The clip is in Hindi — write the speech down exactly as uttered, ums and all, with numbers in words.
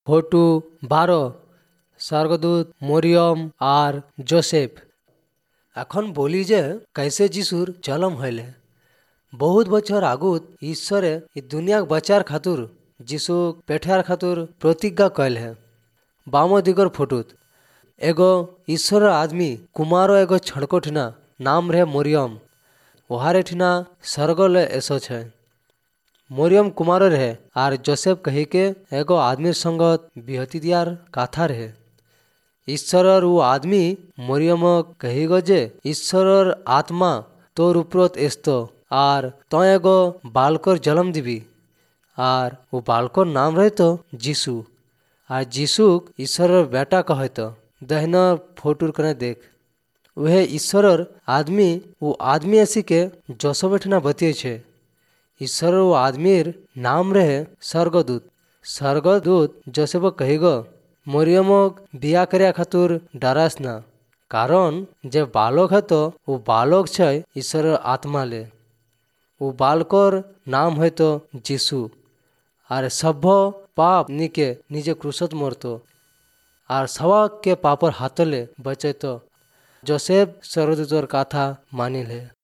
फोटू बारो स्वर्गदूत मरियम और जोसेफ। এখন বলি যে कैसे যিশুর জন্ম হইলে। বহুত বছর আগুত ঈশ্বরে এই দুনিয়াক বাঁচার খাতুর যিশুক পেঠার খাতুর প্রতিজ্ঞা কইল হে। বাম দিগর ফটুত এগো ঈশ্বরের आदमी कुमारो एगो छड़को ठिना नाम रहे मरियम। ওহারে ঠিনা স্বর্গলে এসো છે। মরিয়ম কুমার रहे আর जोसेफ कही के एगो आदमीर संगत बिहती दियार काथा रहे। ঈশ্বরর ও आदमी মরিয়মক কহিগো যে ঈশ্বরর आत्मा তোর উপরত এসত আর তয় এগো বালকর জন্ম দিবি আর ও বালকর নাম রহিত যিশু। আর যিশুক ঈশ্বরর বেটা कहत। दहन फोटुर कने देख वह ঈশ্বরর आदमी ও आदमी ऐसी के जोसेफ ठिना बतिये छे। ঈশ্বরর ও आदमीर नाम रहे स्वर्गदूत। स्वर्गदूत जोसेफ कहिगो मरियमक बिया कर्या खातुर डरास ना, कारण जे बालक हतो वो बालक छै ঈশ্বরের आत्मा ले। वो बालकर नाम हयतो যিশু আর সভ্য पाप निके निजे क्रूसत मरतो আর সবাক के पापर हाथले बचैतो। जोसेफ स्वर्गदूतर काथा मानिले।